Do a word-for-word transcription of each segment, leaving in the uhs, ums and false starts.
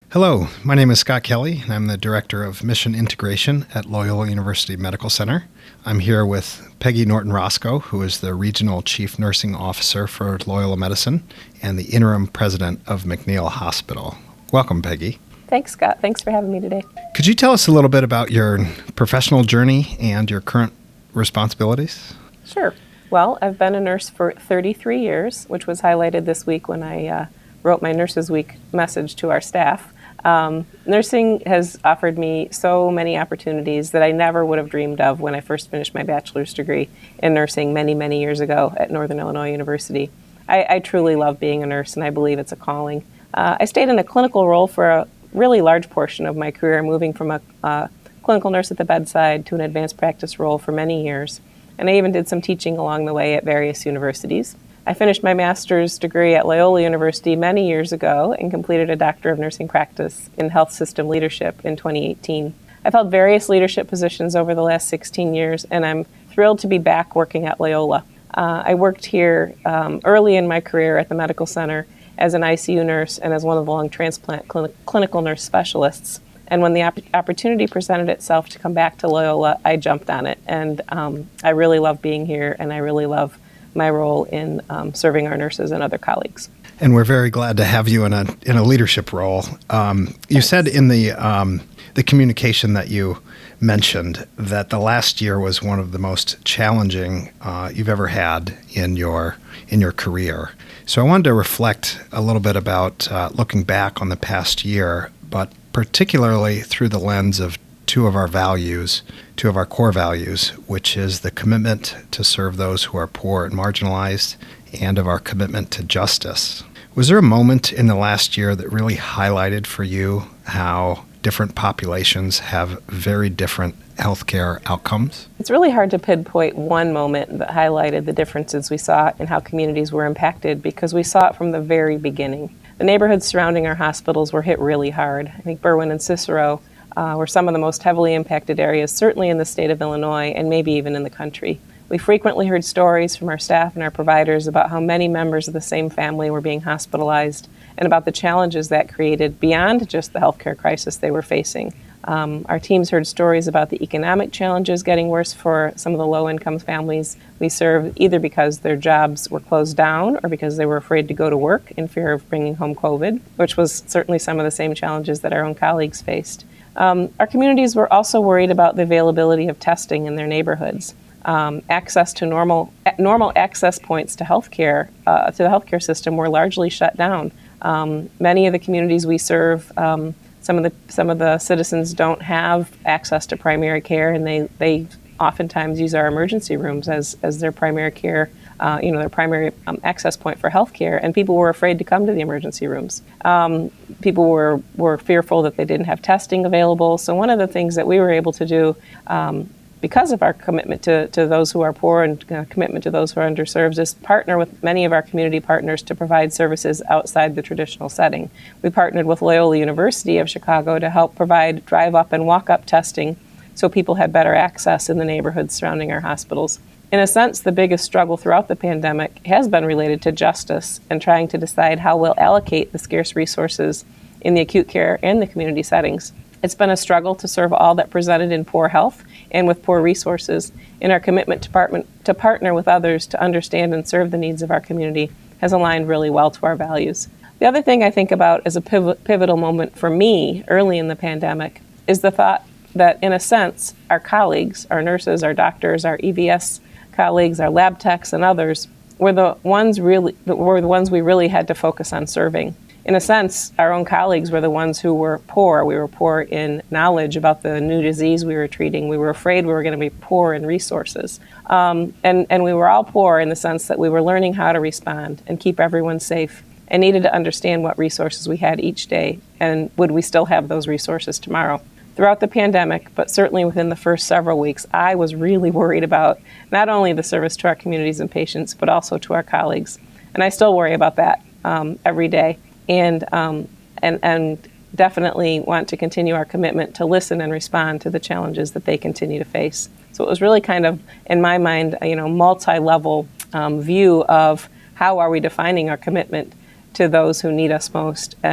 Hello, my name is Scott Kelly, and I'm the Director of Mission Integration at Loyola University Medical Center. I'm here with Peggy Norton-Roscoe, who is the Regional Chief Nursing Officer for Loyola Medicine and the Interim President of McNeil Hospital. Welcome, Peggy. Thanks, Scott. Thanks for having me today. Could you tell us a little bit about your professional journey and your current responsibilities? Sure. Well, I've been a nurse for thirty-three years, which was highlighted this week when I uh, wrote my Nurses Week message to our staff. Um, nursing has offered me so many opportunities that I never would have dreamed of when I first finished my bachelor's degree in nursing many, many years ago at Northern Illinois University. I, I truly love being a nurse, and I believe it's a calling. Uh, I stayed in a clinical role for a really large portion of my career, moving from a uh, clinical nurse at the bedside to an advanced practice role for many years. And I even did some teaching along the way at various universities. I finished my master's degree at Loyola University many years ago and completed a Doctor of Nursing Practice in Health System Leadership in twenty eighteen. I've held various leadership positions over the last sixteen years, and I'm thrilled to be back working at Loyola. Uh, I worked here um, early in my career at the medical center as an I C U nurse and as one of the lung transplant clin- clinical nurse specialists. And when the op- opportunity presented itself to come back to Loyola, I jumped on it. And um, I really love being here, and I really love my role in um, serving our nurses and other colleagues. And we're very glad to have you in a in a leadership role. Um, you said in the um, the communication that you mentioned that the last year was one of the most challenging uh, you've ever had in your in your career. So I wanted to reflect a little bit about uh, looking back on the past year, but particularly through the lens of two of our values, two of our core values, which is the commitment to serve those who are poor and marginalized, and of our commitment to justice. Was there a moment in the last year that really highlighted for you how different populations have very different healthcare outcomes? It's really hard to pinpoint one moment that highlighted the differences we saw in how communities were impacted, because we saw it from the very beginning. The neighborhoods surrounding our hospitals were hit really hard. I think Berwyn and Cicero uh, were some of the most heavily impacted areas, certainly in the state of Illinois and maybe even in the country. We frequently heard stories from our staff and our providers about how many members of the same family were being hospitalized and about the challenges that created beyond just the healthcare crisis they were facing. Um, our teams heard stories about the economic challenges getting worse for some of the low-income families we serve, either because their jobs were closed down or because they were afraid to go to work in fear of bringing home COVID, which was certainly some of the same challenges that our own colleagues faced. Um, our communities were also worried about the availability of testing in their neighborhoods. Um, access to normal normal access points to healthcare uh, to the healthcare system were largely shut down. Um, many of the communities we serve, um, some of the some of the citizens don't have access to primary care, and they they oftentimes use our emergency rooms as as their primary care, uh, you know, their primary um, access point for healthcare. And people were afraid to come to the emergency rooms. Um, people were were fearful that they didn't have testing available. So one of the things that we were able to do, Um, because of our commitment to, to those who are poor and uh, commitment to those who are underserved, is partner with many of our community partners to provide services outside the traditional setting. We partnered with Loyola University of Chicago to help provide drive-up and walk-up testing so people had better access in the neighborhoods surrounding our hospitals. In a sense, the biggest struggle throughout the pandemic has been related to justice and trying to decide how we'll allocate the scarce resources in the acute care and the community settings. It's been a struggle to serve all that presented in poor health and with poor resources, and our commitment to, partner, to partner with others to understand and serve the needs of our community has aligned really well to our values. The other thing I think about as a pivot, pivotal moment for me early in the pandemic is the thought that, in a sense, our colleagues, our nurses, our doctors, our E V S colleagues, our lab techs, and others were the ones really were the ones we really had to focus on serving. In a sense, our own colleagues were the ones who were poor. We were poor in knowledge about the new disease we were treating. We were afraid we were going to be poor in resources. Um, and, and we were all poor in the sense that we were learning how to respond and keep everyone safe, and needed to understand what resources we had each day, and would we still have those resources tomorrow. Throughout the pandemic, but certainly within the first several weeks, I was really worried about not only the service to our communities and patients, but also to our colleagues. And I still worry about that um, every day. And, um, and and definitely want to continue our commitment to listen and respond to the challenges that they continue to face. So it was really kind of, in my mind, a, you know, multi-level um, view of how are we defining our commitment to those who need us most, and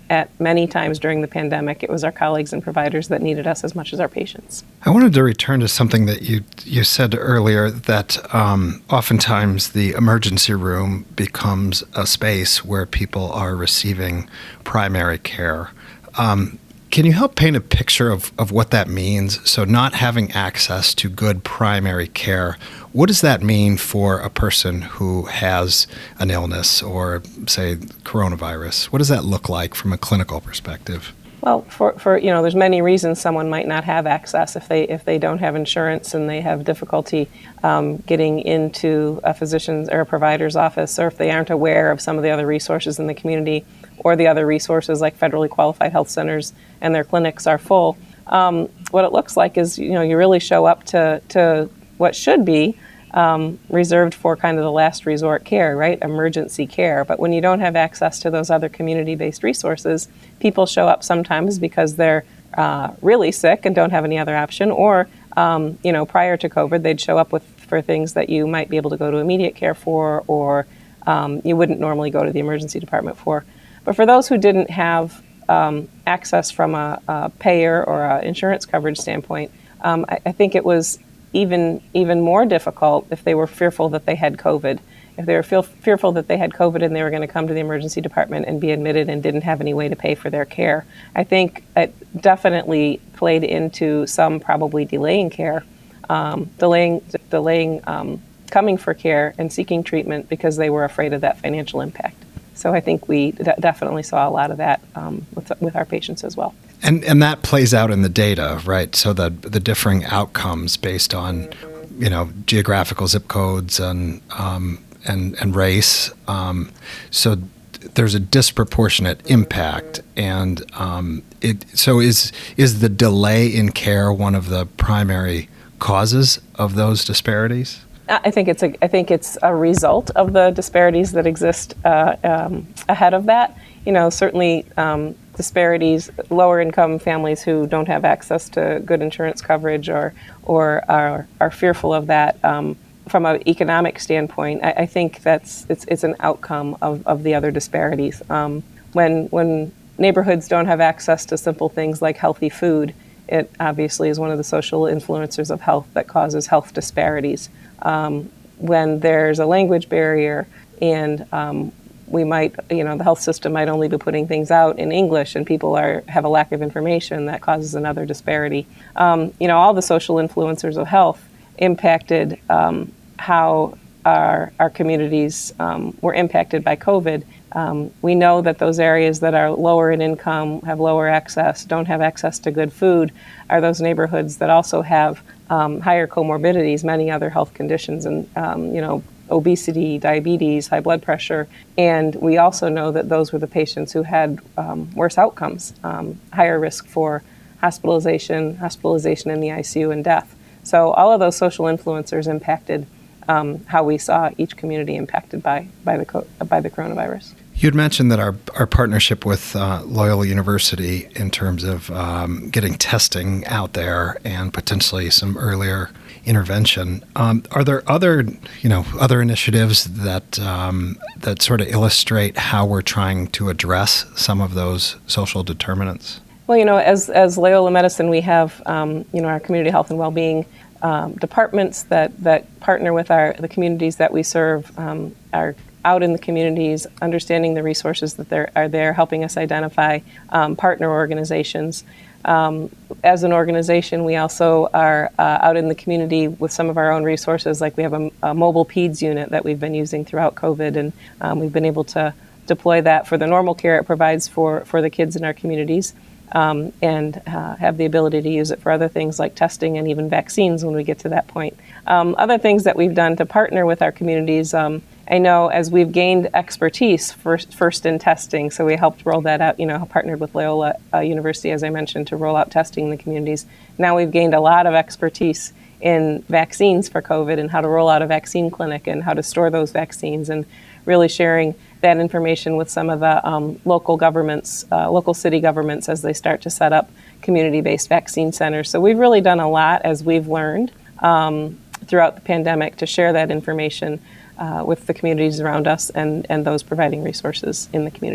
at many times during the pandemic, it was our colleagues and providers that needed us as much as our patients. I wanted to return to something that you you said earlier, that um, oftentimes the emergency room becomes a space where people are receiving primary care. Um, Can you help paint a picture of, of what that means? So not having access to good primary care, what does that mean for a person who has an illness or, say, coronavirus? What does that look like from a clinical perspective? Well, for, for you know, there's many reasons someone might not have access if they if they don't have insurance and they have difficulty um, getting into a physician's or a provider's office, or if they aren't aware of some of the other resources in the community, or the other resources like federally qualified health centers and their clinics are full. Um, what it looks like is, you know, you really show up to to what should be Um, reserved for kind of the last resort care, right? Emergency care. But when you don't have access to those other community-based resources, people show up sometimes because they're uh, really sick and don't have any other option, or um, you know, prior to COVID, they'd show up with for things that you might be able to go to immediate care for, or um, you wouldn't normally go to the emergency department for. But for those who didn't have um, access from a, a payer or an insurance coverage standpoint, um, I, I think it was even even more difficult if they were fearful that they had COVID. If they were feel, fearful that they had COVID and they were going to come to the emergency department and be admitted and didn't have any way to pay for their care. I think it definitely played into some probably delaying care, um, delaying delaying um, coming for care and seeking treatment because they were afraid of that financial impact. So I think we d- definitely saw a lot of that um, with with our patients as well. And and that plays out in the data, right? So the the differing outcomes based on, you know, geographical zip codes and um, and and race. Um, so there's a disproportionate impact, and um, it. So is is the delay in care one of the primary causes of those disparities? I think it's a I think it's a result of the disparities that exist uh, um, ahead of that. You know, certainly um, disparities, lower income families who don't have access to good insurance coverage or or are are fearful of that. Um, from an economic standpoint, I, I think that's it's it's an outcome of, of the other disparities. Um, when when neighborhoods don't have access to simple things like healthy food, it obviously is one of the social influencers of health that causes health disparities. Um, when there's a language barrier and um, we might, you know, the health system might only be putting things out in English and people are have a lack of information, that causes another disparity. Um, you know, all the social influencers of health impacted um, how our, our communities um, were impacted by COVID. Um, we know that those areas that are lower in income, have lower access, don't have access to good food, are those neighborhoods that also have um, higher comorbidities, many other health conditions, and um, you know, obesity, diabetes, high blood pressure. And we also know that those were the patients who had um, worse outcomes, um, higher risk for hospitalization, hospitalization in the I C U, and death. So all of those social influencers impacted um, how we saw each community impacted by by the co- by the coronavirus. You'd mentioned that our, our partnership with uh, Loyola University in terms of um, getting testing out there and potentially some earlier intervention. Um, are there other, you know, other initiatives that um, that sort of illustrate how we're trying to address some of those social determinants? Well, you know, as as Loyola Medicine, we have um, you know, our community health and well-being um, departments that that partner with our the communities that we serve. Um, our out in the communities, understanding the resources that there are there, helping us identify um, partner organizations. Um, as an organization, we also are uh, out in the community with some of our own resources, like we have a, a mobile peds unit that we've been using throughout COVID, and um, we've been able to deploy that for the normal care it provides for, for the kids in our communities, um, and uh, have the ability to use it for other things like testing and even vaccines when we get to that point. Um, other things that we've done to partner with our communities, um, I know as we've gained expertise first, first in testing, so we helped roll that out, you know, partnered with Loyola uh, University, as I mentioned, to roll out testing in the communities. Now we've gained a lot of expertise in vaccines for COVID and how to roll out a vaccine clinic and how to store those vaccines, and really sharing that information with some of the um, local governments, uh, local city governments, as they start to set up community-based vaccine centers. So we've really done a lot as we've learned um, throughout the pandemic to share that information Uh, with the communities around us and, and those providing resources in the community.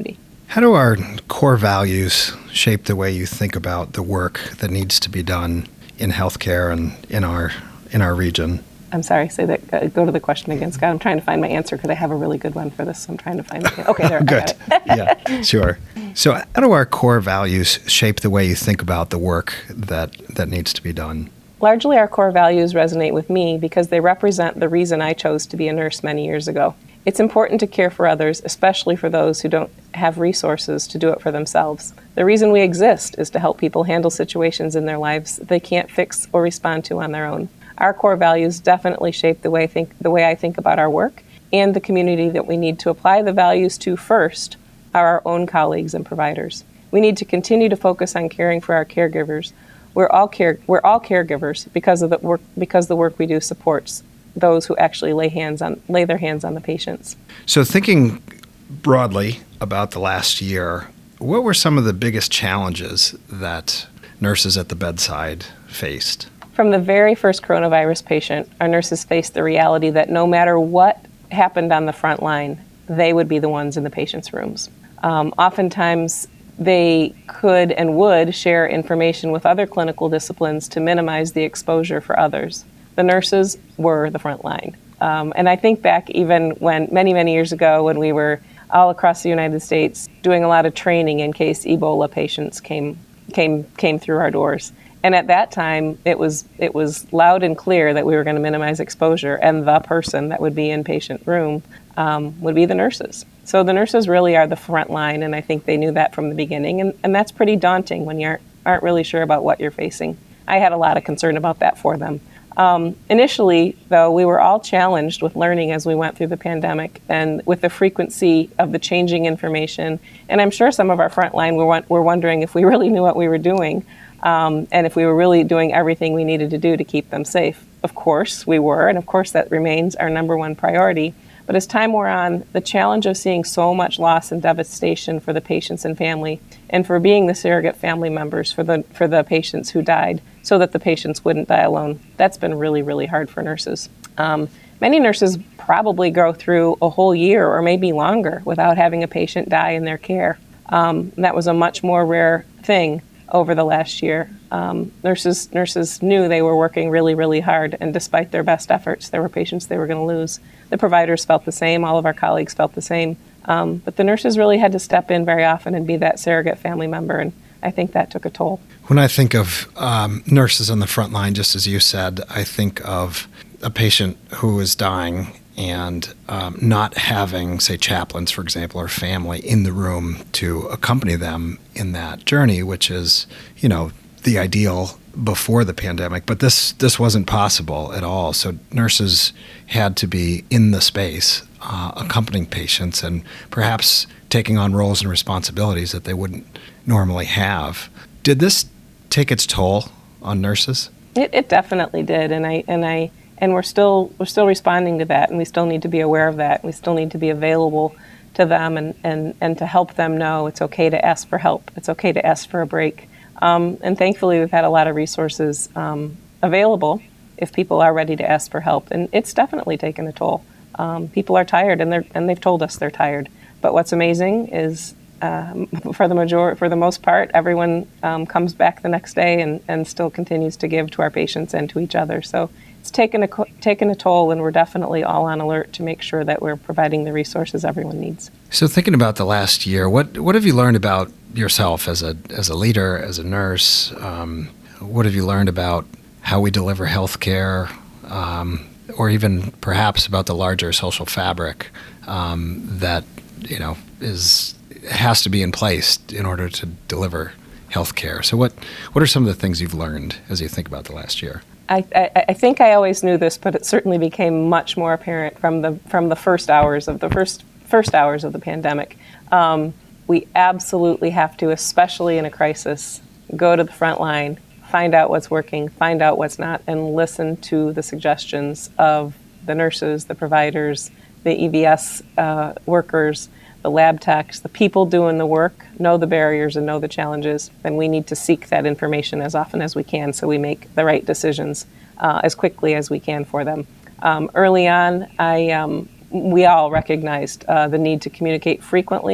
How do our core values shape the way you think about the work that needs to be done in healthcare and in our in our region? I'm sorry, say that. Uh, go to the question again, Scott. I'm trying to find my answer because I have a really good one for this. So I'm trying to find it. Okay, there. Good. I got it. Yeah, sure. So, how do our core values shape the way you think about the work that that needs to be done? Largely, our core values resonate with me because they represent the reason I chose to be a nurse many years ago. It's important to care for others, especially for those who don't have resources to do it for themselves. The reason we exist is to help people handle situations in their lives they can't fix or respond to on their own. Our core values definitely shape the way I think, the way I think about our work, and the community that we need to apply the values to first are our own colleagues and providers. We need to continue to focus on caring for our caregivers. We're all care we're all caregivers because of the work because the work we do supports those who actually lay hands on lay their hands on the patients. So, thinking broadly about the last year, what were some of the biggest challenges that nurses at the bedside faced? From the very first coronavirus patient, our nurses faced the reality that no matter what happened on the front line, they would be the ones in the patient's rooms. Um, oftentimes, they could and would share information with other clinical disciplines to minimize the exposure for others. The nurses were the front line. Um, and I think back even when many, many years ago when we were all across the United States doing a lot of training in case Ebola patients came came came through our doors. And at that time, it was it was loud and clear that we were going to minimize exposure, and the person that would be in patient room um, would be the nurses. So the nurses really are the front line, and I think they knew that from the beginning, and, and that's pretty daunting when you aren't, aren't really sure about what you're facing. I had a lot of concern about that for them. Um, initially, though, we were all challenged with learning as we went through the pandemic and with the frequency of the changing information. And I'm sure some of our frontline were, were wondering if we really knew what we were doing um, and if we were really doing everything we needed to do to keep them safe. Of course, we were, and of course that remains our number one priority. But as time wore on, the challenge of seeing so much loss and devastation for the patients and family, and for being the surrogate family members for the for the patients who died, so that the patients wouldn't die alone, that's been really, really hard for nurses. Um, many nurses probably go through a whole year or maybe longer without having a patient die in their care. Um, and that was a much more rare thing over the last year. Um, nurses nurses knew they were working really, really hard, and despite their best efforts, there were patients they were going to lose. The providers felt the same, all of our colleagues felt the same, um, but the nurses really had to step in very often and be that surrogate family member, and I think that took a toll. When I think of um, nurses on the front line, just as you said, I think of a patient who is dying and um, not having, say, chaplains, for example, or family in the room to accompany them in that journey, which is, you know, the ideal before the pandemic. But this this wasn't possible at all. So nurses had to be in the space, uh, accompanying patients and perhaps taking on roles and responsibilities that they wouldn't normally have. Did this take its toll on nurses? It, it definitely did, and I and I. And we're still we're still responding to that, and we still need to be aware of that. We still need to be available to them and, and, and to help them know it's okay to ask for help. It's okay to ask for a break. Um, and thankfully, we've had a lot of resources um, available if people are ready to ask for help. And it's definitely taken a toll. Um, people are tired, and they're and they've told us they're tired. But what's amazing is, uh, for the major for the most part, everyone um, comes back the next day and, and still continues to give to our patients and to each other. So it's taken a taken a toll, and we're definitely all on alert to make sure that we're providing the resources everyone needs. So, thinking about the last year, what what have you learned about yourself as a as a leader, as a nurse? Um, what have you learned about how we deliver healthcare, um, or even perhaps about the larger social fabric um, that you know is has to be in place in order to deliver healthcare? So, what what are some of the things you've learned as you think about the last year? I, I, I think I always knew this, but it certainly became much more apparent from the from the first hours of the first first hours of the pandemic. Um, we absolutely have to, especially in a crisis, go to the front line, find out what's working, find out what's not, and listen to the suggestions of the nurses, the providers, the E V S uh, workers, the lab techs, the people doing the work, know the barriers and know the challenges, and we need to seek that information as often as we can so we make the right decisions uh, as quickly as we can for them. Um, early on, I, um, we all recognized uh, the need to communicate frequently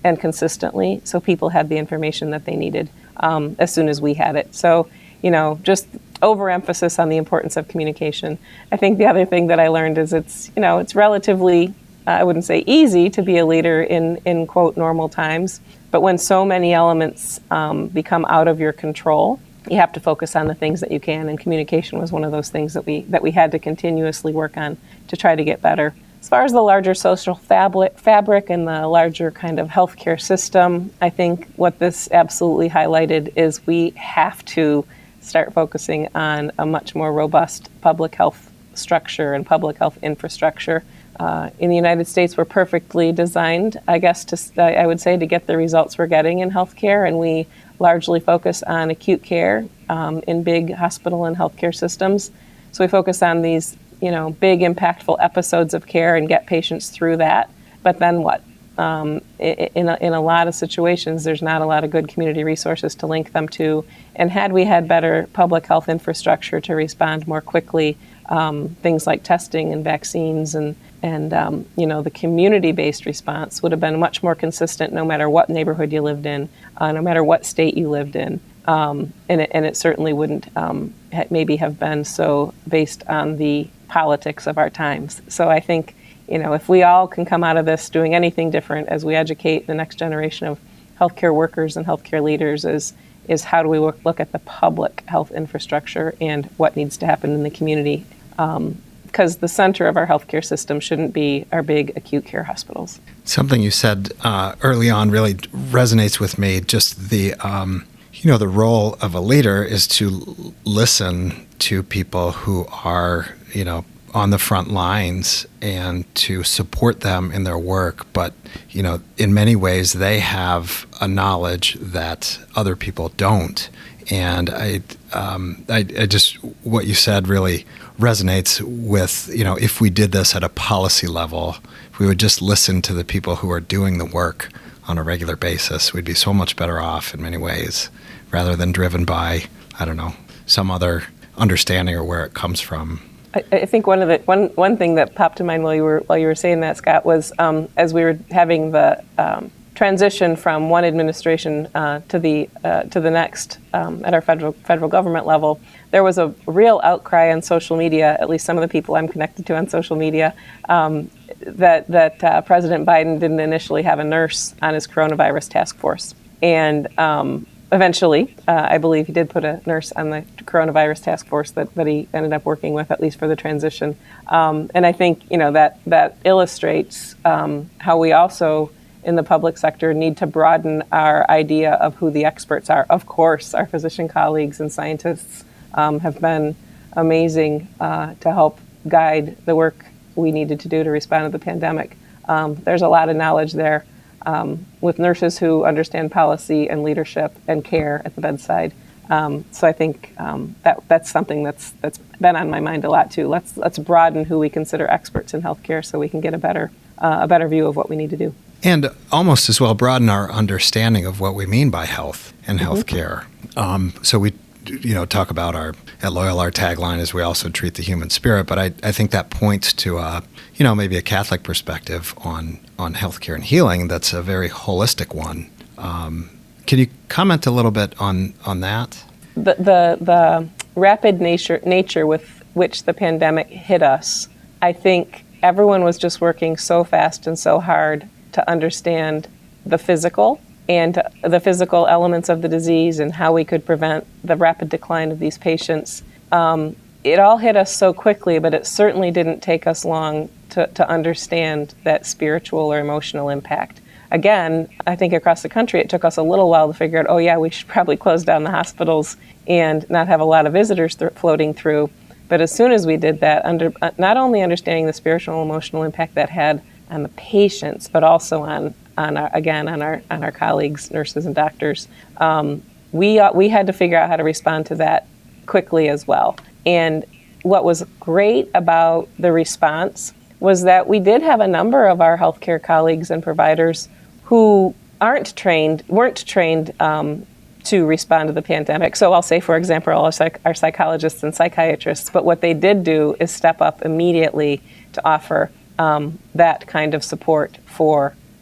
and consistently, so people had the information that they needed um, as soon as we had it. So, you know, just overemphasis on the importance of communication. I think the other thing that I learned is it's, you know, it's relatively, uh, I wouldn't say easy to be a leader in, in quote, normal times, but when so many elements um, become out of your control, you have to focus on the things that you can, and communication was one of those things that we that we had to continuously work on to try to get better. As far as the larger social fabric, fabric and the larger kind of healthcare system, I think what this absolutely highlighted is we have to start focusing on a much more robust public health structure and public health infrastructure. Uh, in the United States, we're perfectly designed, I guess, to I would say, to get the results we're getting in healthcare, and we largely focus on acute care um, in big hospital and healthcare systems. So we focus on these, you know, big impactful episodes of care and get patients through that. But then what? Um, in, a, in a lot of situations, there's not a lot of good community resources to link them to. And had we had better public health infrastructure to respond more quickly, um, things like testing and vaccines and, and um, you know, the community-based response would have been much more consistent no matter what neighborhood you lived in, uh, no matter what state you lived in. Um, and, it, and it certainly wouldn't um, ha- maybe have been so based on the politics of our times. So I think, you know, if we all can come out of this doing anything different as we educate the next generation of healthcare workers and healthcare leaders, is is how do we work, look at the public health infrastructure and what needs to happen in the community. Um, because the center of our healthcare system shouldn't be our big acute care hospitals. Something you said uh, early on really resonates with me. Just the, um, you know, the role of a leader is to listen to people who are, you know, on the front lines and to support them in their work. But, you know, in many ways, they have a knowledge that other people don't. And I, um, I, I just, what you said really resonates with, you know, if we did this at a policy level, if we would just listen to the people who are doing the work on a regular basis, we'd be so much better off in many ways, rather than driven by, I don't know, some other understanding or where it comes from. I, I think one of the one one thing that popped to mind while you were while you were saying that, Scott, was um, as we were having the um, transition from one administration uh, to the uh, to the next um, at our federal federal government level, there was a real outcry on social media. At least some of the people I'm connected to on social media, um, that that uh, President Biden didn't initially have a nurse on his coronavirus task force, and um, eventually, uh, I believe he did put a nurse on the coronavirus task force that, that he ended up working with, at least for the transition. Um, and I think, you know, that that illustrates um, how we also, in the public sector, need to broaden our idea of who the experts are. Of course, our physician colleagues and scientists um, have been amazing uh, to help guide the work we needed to do to respond to the pandemic. Um, there's a lot of knowledge there. Um, with nurses who understand policy and leadership and care at the bedside. Um, so I think um, that that's something that's that's been on my mind a lot too. Let's let's broaden who we consider experts in healthcare so we can get a better uh, a better view of what we need to do. And almost as well broaden our understanding of what we mean by health and Mm-hmm. healthcare. Um, so we, you know, talk about our at Loyal, our tagline is we also treat the human spirit. But I, I think that points to uh, you know, maybe a Catholic perspective on on healthcare and healing. That's a very holistic one. Um, can you comment a little bit on on that? The the, the rapid nature nature with which the pandemic hit us, I think everyone was just working so fast and so hard to understand the physical and the physical elements of the disease and how we could prevent the rapid decline of these patients. Um, it all hit us so quickly, but it certainly didn't take us long to, to understand that spiritual or emotional impact. Again, I think across the country, it took us a little while to figure out, oh yeah, we should probably close down the hospitals and not have a lot of visitors th- floating through. But as soon as we did that, under uh, not only understanding the spiritual and emotional impact that had on the patients, but also on, on our, again, on our on our colleagues, nurses and doctors, um, we uh, we had to figure out how to respond to that quickly as well. And what was great about the response was that we did have a number of our healthcare colleagues and providers who aren't trained, weren't trained um, to respond to the pandemic. So I'll say, for example, our, psych- our psychologists and psychiatrists, but what they did do is step up immediately to offer um, that kind of support for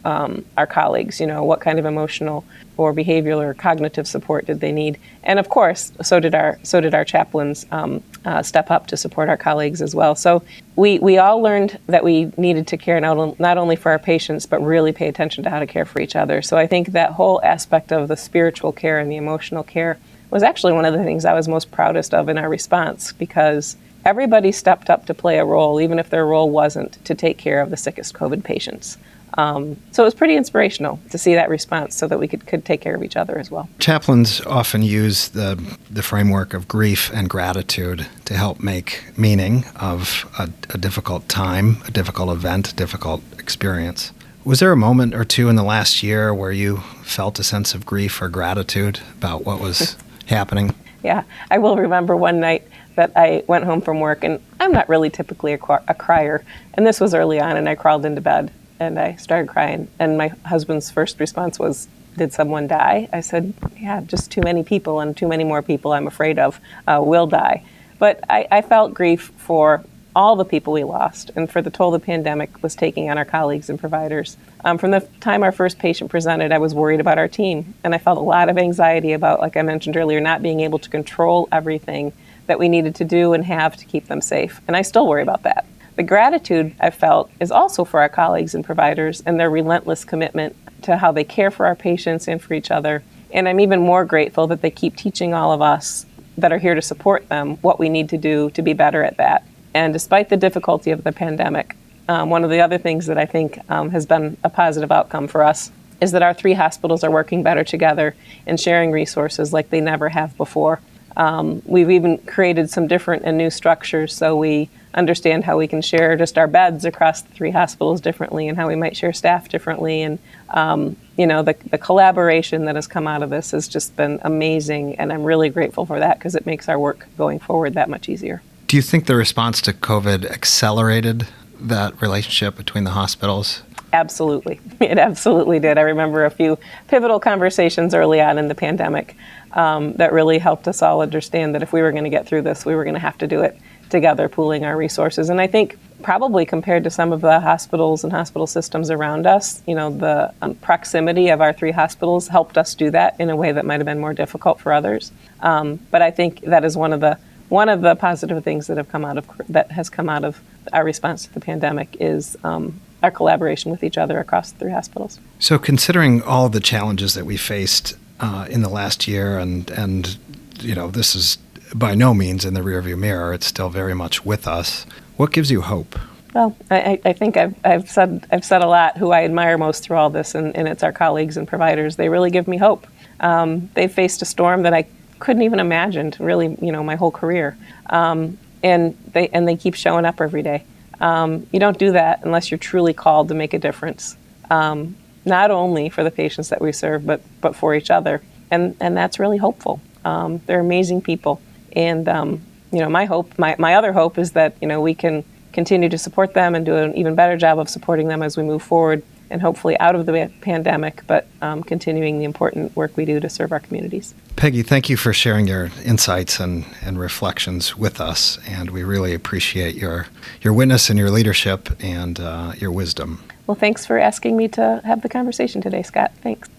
um, our colleagues. You know, what kind of emotional or behavioral or cognitive support did they need? And of course, so did our so did our chaplains um, uh, step up to support our colleagues as well. So we we all learned that we needed to care not, on, not only for our patients, but really pay attention to how to care for each other. So I think that whole aspect of the spiritual care and the emotional care was actually one of the things I was most proudest of in our response, because everybody stepped up to play a role, even if their role wasn't to take care of the sickest COVID patients. Um, so it was pretty inspirational to see that response so that we could, could take care of each other as well. Chaplains often use the, the framework of grief and gratitude to help make meaning of a, a difficult time, a difficult event, a difficult experience. Was there a moment or two in the last year where you felt a sense of grief or gratitude about what was happening? Yeah, I will remember one night that I went home from work, and I'm not really typically a, a crier, and this was early on, and I crawled into bed and I started crying, and my husband's first response was, "Did someone die?" I said, "Yeah, just too many people, and too many more people I'm afraid of uh, will die." But I, I felt grief for all the people we lost and for the toll the pandemic was taking on our colleagues and providers. Um, from the time our first patient presented, I was worried about our team, and I felt a lot of anxiety about, like I mentioned earlier, not being able to control everything that we needed to do and have to keep them safe. And I still worry about that. The gratitude I felt is also for our colleagues and providers and their relentless commitment to how they care for our patients and for each other. And I'm even more grateful that they keep teaching all of us that are here to support them what we need to do to be better at that. And despite the difficulty of the pandemic, um, one of the other things that I think um, has been a positive outcome for us is that our three hospitals are working better together and sharing resources like they never have before. Um, we've even created some different and new structures so we understand how we can share just our beds across the three hospitals differently and how we might share staff differently. And, um, you know, the, the collaboration that has come out of this has just been amazing, and I'm really grateful for that because it makes our work going forward that much easier. Do you think the response to COVID accelerated that relationship between the hospitals? Absolutely. It absolutely did. I remember a few pivotal conversations early on in the pandemic um, that really helped us all understand that if we were going to get through this, we were going to have to do it together, pooling our resources. And I think probably compared to some of the hospitals and hospital systems around us, you know, the um, proximity of our three hospitals helped us do that in a way that might have been more difficult for others. Um, but I think that is one of the One of the positive things that have come out of that has come out of our response to the pandemic is um, our collaboration with each other across the three hospitals. So, considering all the challenges that we faced uh, in the last year, and and you know, this is by no means in the rearview mirror; it's still very much with us. What gives you hope? Well, I, I think I've, I've said I've said a lot. Who I admire most through all this, and, and it's our colleagues and providers. They really give me hope. Um, they've faced a storm that I couldn't even imagine, really, you know, my whole career. Um, and they and they keep showing up every day. Um, you don't do that unless you're truly called to make a difference, um, not only for the patients that we serve, but but for each other. And and that's really hopeful. Um, they're amazing people. And um, you know, my hope, my, my other hope is that, you know, we can continue to support them and do an even better job of supporting them as we move forward, and hopefully out of the pandemic, but um, continuing the important work we do to serve our communities. Peggy, thank you for sharing your insights and, and reflections with us, and we really appreciate your your witness and your leadership and uh, your wisdom. Well, thanks for asking me to have the conversation today, Scott. Thanks.